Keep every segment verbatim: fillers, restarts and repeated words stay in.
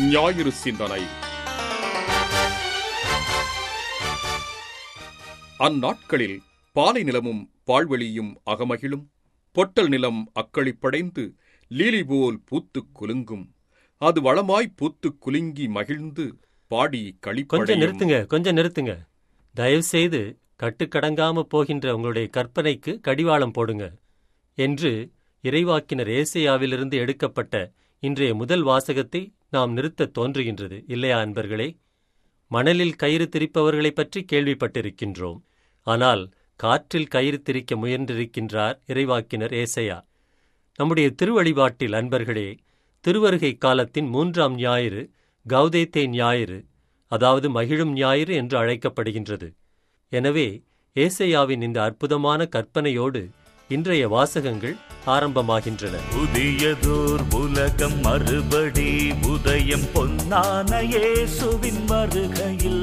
ஞாயிறு சிந்தனை. அந்நாட்களில் பாலை நிலமும் பால்வெளியும் அகமகிழும், பொட்டல் நிலம் அக்களிப்படைந்து லீலி போல் பூத்துக் குலுங்கும். அது வளமாய் பூத்துக் குலுங்கி மகிழ்ந்து பாடி களிப்படையும். கொஞ்சம் நிறுத்துங்க, கொஞ்சம் நிறுத்துங்க. தயவு செய்து கட்டுக்கடங்காம போகின்ற உங்களுடைய கற்பனைக்கு கடிவாளம் போடுங்க என்று இறைவாக்கினர் ஏசாயாவிலிருந்து எடுக்கப்பட்ட இன்றைய முதல் வாசகத்தை நாம் நிறுத்த தோன்றுகின்றது. இல்லையா அன்பர்களே? மணலில் கயிறு திரிப்பவர்களைப் பற்றி கேள்விப்பட்டிருக்கின்றோம். ஆனால் காற்றில் கயிறு திரிக்க முயன்றிருக்கின்றார் இறைவாக்கினர் ஏசாயா. நம்முடைய திருவழிபாட்டில் அன்பர்களே, திருவருகை காலத்தின் மூன்றாம் ஞாயிறு கௌதேத்தே ஞாயிறு, அதாவது மகிழும் ஞாயிறு என்று அழைக்கப்படுகின்றது. எனவே ஏசாயாவின் இந்த அற்புதமான கற்பனையோடு இன்றைய வாசகங்கள் ஆரம்பமாகின்றன. புதியதோர் உலகம் மறுபடி உதயம் பொன்னான இயேசுவின் வருகையில்.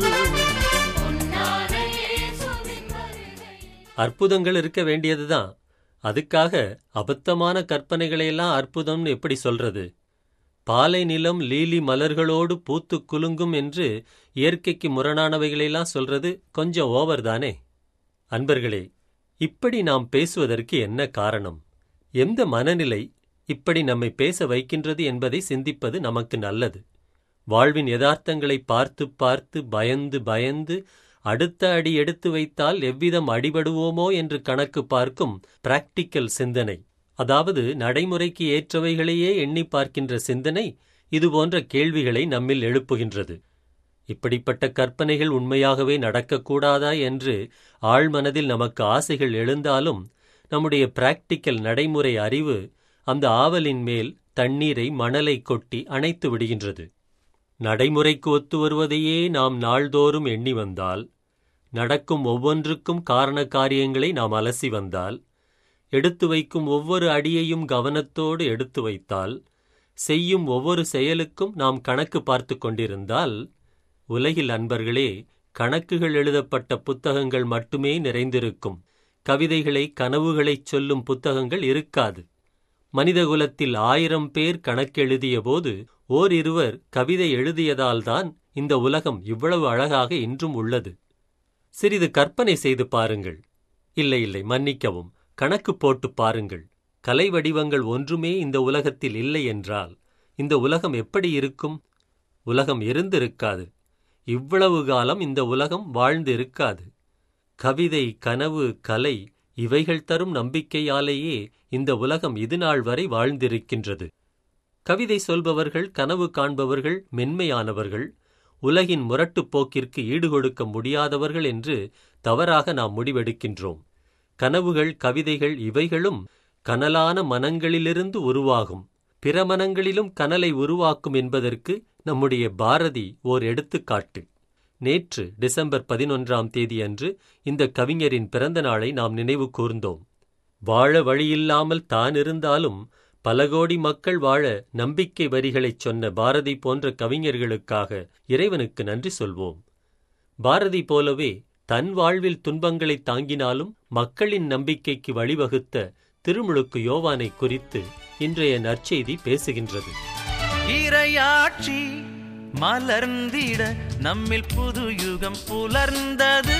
அற்புதங்கள் இருக்க வேண்டியதுதான். அதுக்காக அபத்தமான கற்பனைகளையெல்லாம் அற்புதம்னு எப்படி சொல்றது? பாலை நிலம் லீலி மலர்களோடு பூத்து குலுங்கும் என்று இயற்கைக்கு முரணானவைகளெல்லாம் சொல்றது கொஞ்சம் ஓவர் தானே? அன்பர்களே, இப்படி நாம் பேசுவதற்கு என்ன காரணம்? எந்த மனநிலை இப்படி நம்மை பேச வைக்கின்றது என்பதை சிந்திப்பது நமக்கு நல்லது. வாழ்வின் யதார்த்தங்களை பார்த்து பார்த்து பயந்து பயந்து அடுத்த அடி எடுத்து வைத்தால் எவ்விதம் அடிபடுவோமோ என்று கணக்கு பார்க்கும் பிராக்டிக்கல் சிந்தனை, அதாவது நடைமுறைக்கு ஏற்றவைகளையே எண்ணி பார்க்கின்ற சிந்தனை, இதுபோன்ற கேள்விகளை நம்மில் எழுப்புகின்றது. இப்படிப்பட்ட கற்பனைகள் உண்மையாகவே நடக்கக்கூடாதா என்று ஆழ்மனதில் நமக்கு ஆசைகள் எழுந்தாலும் நம்முடைய பிராக்டிக்கல் நடைமுறை அறிவு அந்த ஆவலின் மேல் தண்ணீரை மணலை கொட்டி அணைத்து விடுகின்றது. நடைமுறைக்கு ஒத்து வருவதையே நாம் நாள்தோறும் எண்ணி வந்தால், நடக்கும் ஒவ்வொன்றுக்கும் காரண காரியங்களை நாம் அலசி வந்தால், எடுத்து வைக்கும் ஒவ்வொரு அடியையும் கவனத்தோடு எடுத்து வைத்தால், செய்யும் ஒவ்வொரு செயலுக்கும் நாம் கணக்கு பார்த்து கொண்டிருந்தால், உலகில் அன்பர்களே கணக்குகள் எழுதப்பட்ட புத்தகங்கள் மட்டுமே நிறைந்திருக்கும். கவிதைகளை கனவுகளைச் சொல்லும் புத்தகங்கள் இருக்காது. மனிதகுலத்தில் ஆயிரம் பேர் கணக்கெழுதிய போது ஓர் இருவர் கவிதை எழுதியதால்தான் இந்த உலகம் இவ்வளவு அழகாக இன்றும் உள்ளது. சிறிது கற்பனை செய்து பாருங்கள். இல்லை இல்லை மன்னிக்கவும், கணக்கு போட்டு பாருங்கள். கலை வடிவங்கள் ஒன்றுமே இந்த உலகத்தில் இல்லை என்றால் இந்த உலகம் எப்படி இருக்கும்? உலகம் இருந்திருக்காது. இவ்வளவு காலம் இந்த உலகம் வாழ்ந்திருக்காது. கவிதை, கனவு, கலை இவைகள் தரும் நம்பிக்கையாலேயே இந்த உலகம் இதுநாள் வரை வாழ்ந்திருக்கின்றது. கவிதை சொல்பவர்கள், கனவு காண்பவர்கள் மென்மையானவர்கள், உலகின் முரட்டுப் போக்கிற்கு ஈடுகொடுக்க முடியாதவர்கள் என்று தவறாக நாம் முடிவெடுக்கின்றோம். கனவுகள், கவிதைகள் இவைகளும் கனலான மனங்களிலிருந்து உருவாகும். பிற மனங்களிலும் கனலை உருவாக்கும் என்பதற்கு நம்முடைய பாரதி ஓர் எடுத்துக்காட்டு. நேற்று டிசம்பர் பதினொன்றாம் தேதி அன்று இந்த கவிஞரின் பிறந்த நாளை நாம் நினைவு கூர்ந்தோம். வாழ வழியில்லாமல் தான் இருந்தாலும் பல கோடி மக்கள் வாழ நம்பிக்கை வரிகளைச் சொன்ன பாரதி போன்ற கவிஞர்களுக்காக இறைவனுக்கு நன்றி சொல்வோம். பாரதி போலவே தன் வாழ்வில் துன்பங்களை தாங்கினாலும் மக்களின் நம்பிக்கைக்கு வழிவகுத்த திருமுழுக்கு யோவானை குறித்து இன்றைய நற்செய்தி பேசுகின்றது. இறையாட்சி மலர்ந்திட நம்மில் புது யுகம் புலர்ந்தது.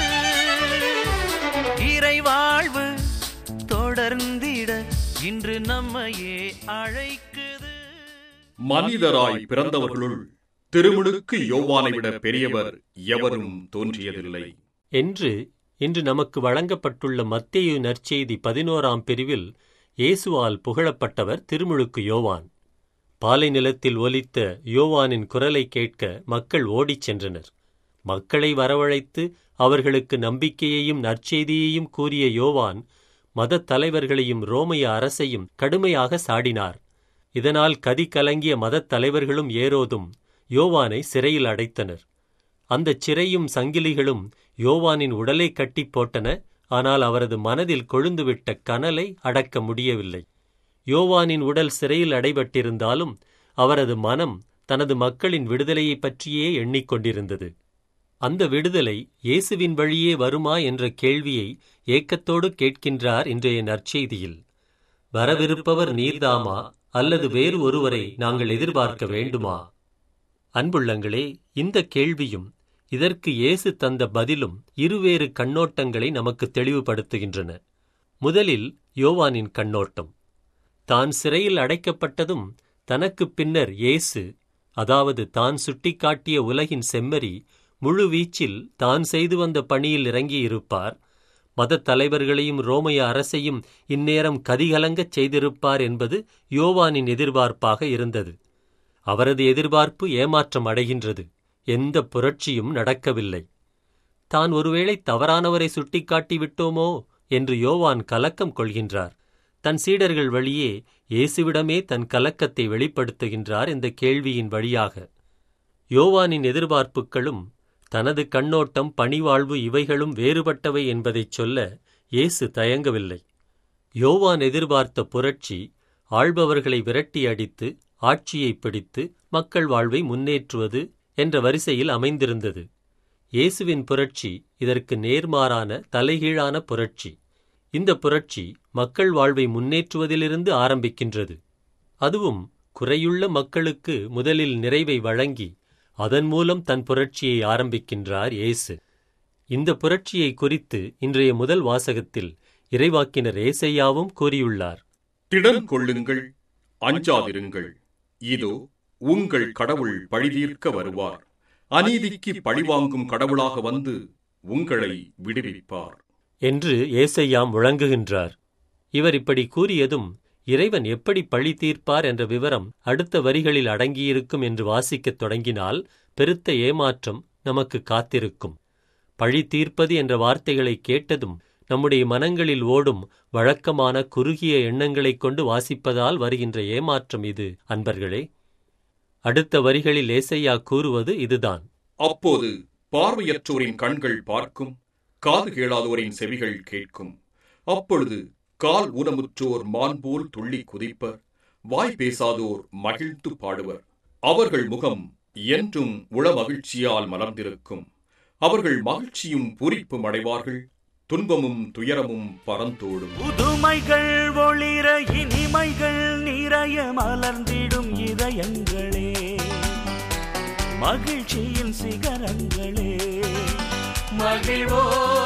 இறைவாழ்வு தொடர்ந்திட இன்று நம்மையே அழைக்குது. மனிதராய் பிறந்தவர்களுள் திருமுழுக்கு யோவானை விட பெரியவர் எவரும் தோன்றியதில்லை என்று இன்று நமக்கு வழங்கப்பட்டுள்ள மத்தேயு நற்செய்தி பதினோராம் பிரிவில் இயேசுவால் புகழப்பட்டவர் திருமுழுக்கு யோவான். பாலை நிலத்தில் ஒலித்த யோவானின் குரலை கேட்க மக்கள் ஓடிச் சென்றனர். மக்களை வரவழைத்து அவர்களுக்கு நம்பிக்கையையும் நற்செய்தியையும் கூறிய யோவான் மதத் தலைவர்களையும் ரோமைய அரசையும் கடுமையாக சாடினார். இதனால் கதி கலங்கிய மதத் தலைவர்களும் ஏரோதும் யோவானை சிறையில் அடைத்தனர். அந்தச் சிறையும் சங்கிலிகளும் யோவானின் உடலை கட்டி போட்டன. ஆனால் அவரது மனதில் கொழுந்துவிட்ட கனலை அடக்க முடியவில்லை. யோவானின் உடல் சிறையில் அடைபட்டிருந்தாலும் அவரது மனம் தனது மக்களின் விடுதலையை பற்றியே எண்ணிக்கொண்டிருந்தது. அந்த விடுதலை இயேசுவின் வழியே வருமா என்ற கேள்வியை ஏக்கத்தோடு கேட்கின்றார் இன்றைய நற்செய்தியில். வரவிருப்பவர் நீர்தாமா அல்லது வேறு ஒருவரை நாங்கள் எதிர்பார்க்க வேண்டுமா? அன்புள்ளங்களே, இந்த கேள்வியும் இதற்கு இயேசு தந்த பதிலும் இருவேறு கண்ணோட்டங்களை நமக்கு தெளிவுபடுத்துகின்றன. முதலில் யோவானின் கண்ணோட்டம். தான் சிறையில் அடைக்கப்பட்டதும் தனக்குப் பின்னர் இயேசு, அதாவது தான் சுட்டிக்காட்டிய உலகின் செம்மறி, முழு வீச்சில் தான் செய்து வந்த பணியில் இறங்கியிருப்பார். மதத் தலைவர்களையும் ரோமைய அரசையும் இந்நேரம் கதிகலங்கச் செய்திருப்பார் என்பது யோவானின் எதிர்பார்ப்பாக இருந்தது. அவரது எதிர்பார்ப்பு ஏமாற்றம் அடைகின்றது. எந்த புரட்சியும் நடக்கவில்லை. தான் ஒருவேளை தவறானவரை சுட்டிக்காட்டி விட்டோமோ என்று யோவான் கலக்கம் கொள்கின்றார். தன் சீடர்கள் வழியே இயேசுவிடமே தன் கலக்கத்தை வெளிப்படுத்துகின்றார் இந்த கேள்வியின் வழியாக. யோவானின் எதிர்பார்ப்புகளும் தனது கண்ணோட்டம், பணிவாழ்வு இவைகளும் வேறுபட்டவை என்பதைச் சொல்ல இயேசு தயங்கவில்லை. யோவான் எதிர்பார்த்த புரட்சி ஆள்பவர்களை விரட்டி அடித்து ஆட்சியை பிடித்து மக்கள் வாழ்வை முன்னேற்றுவது என்ற வரிசையில் அமைந்திருந்தது. இயேசுவின் புரட்சி இதற்கு நேர்மாறான தலைகீழான புரட்சி. இந்த புரட்சி மக்கள் வாழ்வை முன்னேற்றுவதிலிருந்து ஆரம்பிக்கின்றது. அதுவும் குறையுள்ள மக்களுக்கு முதலில் நிறைவை வழங்கி அதன் மூலம் தன் புரட்சியை ஆரம்பிக்கின்றார் இயேசு. இந்த புரட்சியை குறித்து இன்றைய முதல் வாசகத்தில் இறைவாக்கினர் ஏசையாவும் கூறியுள்ளார். திடன் கொள்ளுங்கள், அஞ்சாதிருங்கள், இதோ உங்கள் கடவுள் பழிதீர்க்க வருவார். அநீதிக்கு பழிவாங்கும் கடவுளாக வந்து உங்களை விடுவிப்பார் என்று ஏசையா முழங்குகின்றார். இவர் இப்படி கூறியதும் இறைவன் எப்படி பழி தீர்ப்பார் என்ற விவரம் அடுத்த வரிகளில் அடங்கியிருக்கும் என்று வாசிக்கத் தொடங்கினால் பெருத்த ஏமாற்றம் நமக்கு காத்திருக்கும். பழி தீர்ப்பது என்ற வார்த்தைகளை கேட்டதும் நம்முடைய மனங்களில் ஓடும் வழக்கமான குறுகிய எண்ணங்களைக் கொண்டு வாசிப்பதால் வருகின்ற ஏமாற்றம் இது அன்பர்களே. அடுத்த வரிகளில் ஏசையா கூறுவது இதுதான். அப்போது பார்வையற்றோரின் கண்கள் பார்க்கும், காது கேளாதோரின் செவிகள் கேட்கும். அப்பொழுது கால் ஊனமுற்றோர் மான்போல் துள்ளி குதிப்பர், வாய் பேசாதோர் மகிழ்ந்து பாடுவர். அவர்கள் முகம் என்றும் உளமகிழ்ச்சியால் மலர்ந்திருக்கும். அவர்கள் மகிழ்ச்சியும் பூரிப்பும் அடைவார்கள், துன்பமும் துயரமும் பறந்தோடும். புதுமைகள் ஒளிர இனிமைகள் நிறைய மலர்ந்திடும் இதயங்களே, மகிழ்ச்சியின் சிகரங்களே, மகிழ்வோ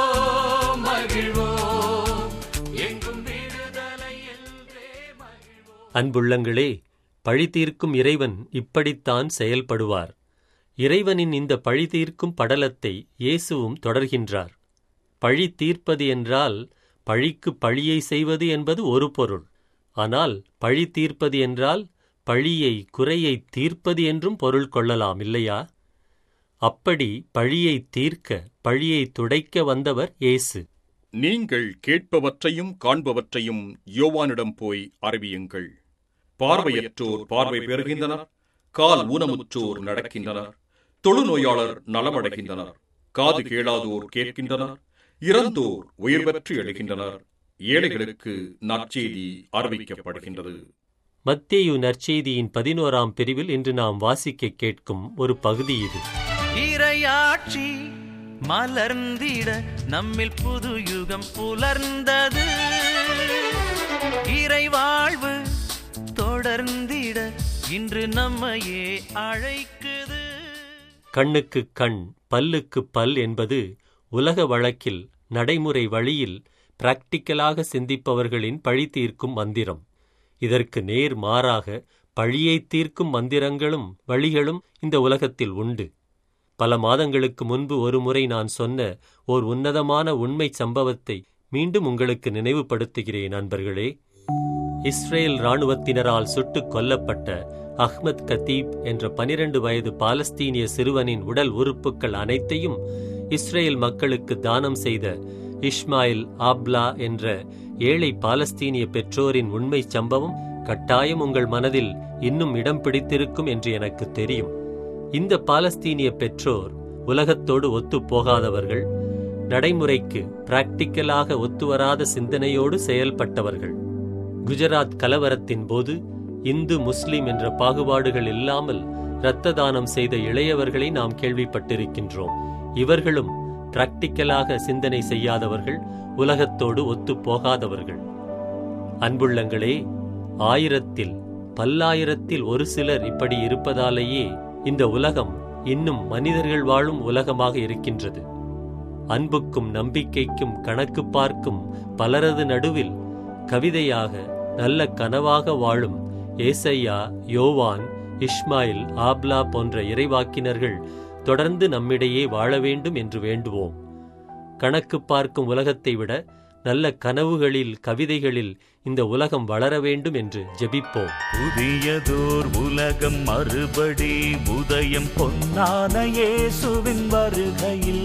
மகிழ்வோ எங்கும் விடுதலை என்றே மகிழ்வோ. அன்புள்ளங்களே, பழி தீர்க்கும் இறைவன் இப்படித்தான் செயல்படுவார். இறைவனின் இந்த பழி தீர்க்கும் படலத்தை இயேசுவும் தொடர்கின்றார். பழி தீர்ப்பது என்றால் பழிக்கு பழியை செய்வது என்பது ஒரு பொருள். ஆனால் பழி தீர்ப்பது என்றால் பழியை குறையை தீர்ப்பது என்றும் பொருள் கொள்ளலாம் இல்லையா? அப்படி பழியை தீர்க்க, பழியை துடைக்க வந்தவர் இயேசு. நீங்கள் கேட்பவற்றையும் காண்பவற்றையும் யோவானிடம் போய் அறிவியுங்கள். பார்வையற்றோர் பார்வை பெறுகின்றனர், கால் ஊனமுற்றோர் நடக்கின்றனர், தொழுநோயாளர் நலமடைகின்றனர், காது கேளாதோர் கேட்கின்றனர், இறந்தோர் உயிர் பெற்று எழுகின்றனர், ஏழைகளுக்கு நற்செய்தி அறிவிக்கப்படுகின்றது. மத்தேயு நற்செய்தியின் பதினோராம் பிரிவில் இன்று நாம் வாசிக்க கேட்கும் ஒரு பகுதி இது. இறையாட்சி மலர்ந்திட நம்மில் புது யுகம் புலர்ந்தது. இறைவாழ்வு தொடர்ந்திட இன்று நம்மையே அழைக்குது. கண்ணுக்கு கண், பல்லுக்கு பல் என்பது உலக வழக்கில் நடைமுறை வழியில் பிராக்டிக்கலாக சிந்திப்பவர்களின் பழி தீர்க்கும் மந்திரம். இதற்கு நேர் மாறாக பழியை தீர்க்கும் மந்திரங்களும் வழிகளும் இந்த உலகத்தில் உண்டு. பல மாதங்களுக்கு முன்பு ஒருமுறை நான் சொன்ன ஓர் உன்னதமான உண்மை சம்பவத்தை மீண்டும் உங்களுக்கு நினைவுபடுத்துகிறேன் நண்பர்களே. இஸ்ரேல் இராணுவத்தினரால் சுட்டுக் கொல்லப்பட்ட அஹ்மத் கத்தீப் என்ற பனிரண்டு வயது பாலஸ்தீனிய சிறுவனின் உடல் உறுப்புகள் அனைத்தையும் இஸ்ரேல் மக்களுக்கு தானம் செய்த இஸ்மாயில் ஆப்லா என்ற ஏழை பாலஸ்தீனிய பெற்றோரின் உண்மை சம்பவம் கட்டாயம் உங்கள் மனதில் இன்னும் இடம் பிடித்திருக்கும் என்று எனக்கு தெரியும். இந்த பாலஸ்தீனிய பெற்றோர் உலகத்தோடு ஒத்து போகாதவர்கள், நடைமுறைக்கு பிராக்டிக்கலாக ஒத்துவராத சிந்தனையோடு செயல்பட்டவர்கள். குஜராத் கலவரத்தின் போது இந்து முஸ்லிம் என்ற பாகுபாடுகள் இல்லாமல் இரத்த தானம் செய்த இளையவர்களை நாம் கேள்விப்பட்டிருக்கின்றோம். இவர்களும் பிராக்டிக்கலாக சிந்தனை செய்யாதவர்கள், உலகத்தோடு ஒத்து போகாதவர்கள். அன்புள்ளங்களே, ஆயிரத்தில் பல்லாயிரத்தில் ஒரு சிலர் இப்படி இருப்பதாலேயே இந்த உலகம் இன்னும் மனிதர்கள் வாழும் உலகமாக இருக்கின்றது. அன்புக்கும் நம்பிக்கைக்கும் கணக்கு பார்க்கும் பலரது நடுவில் கவிதையாக நல்ல கனவாக வாழும் ஏசையா, யோவான், இஸ்மாயில், ஆப்லா போன்ற இறைவாக்கினர்கள் தொடர்ந்து நம்மிடையே வாழ வேண்டும் என்று வேண்டுவோம். கணக்கு பார்க்கும் உலகத்தை விட நல்ல கனவுகளில், கவிதைகளில் இந்த உலகம் வளர வேண்டும் என்று ஜெபிப்போம். புதியதோர் உலகம் மறுபடி உதயம் பொன்னான இயேசுவின் வருகையில்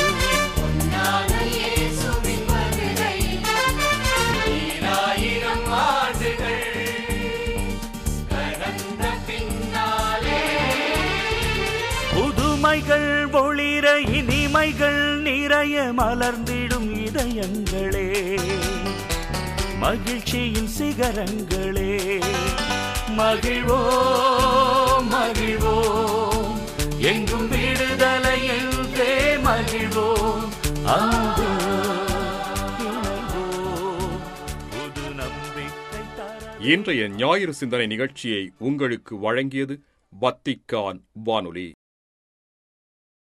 புதுமைகள் ஒளிர இனிமைகள் நிறைய மலர்ந்திடும் இதயங்களே, மகிழ்ச்சியின் சிகரங்களே, மகிழ்வோம் மகிழ்வோம் எங்கும் விடுதலை என்றே மகிழ்வோம். அன்பு இணைவோம், புது நம்பிக்கை தர. இன்றைய ஞாயிறு சிந்தனை நிகழ்ச்சியை உங்களுக்கு வழங்கியது வத்திக்கான் வானொலி.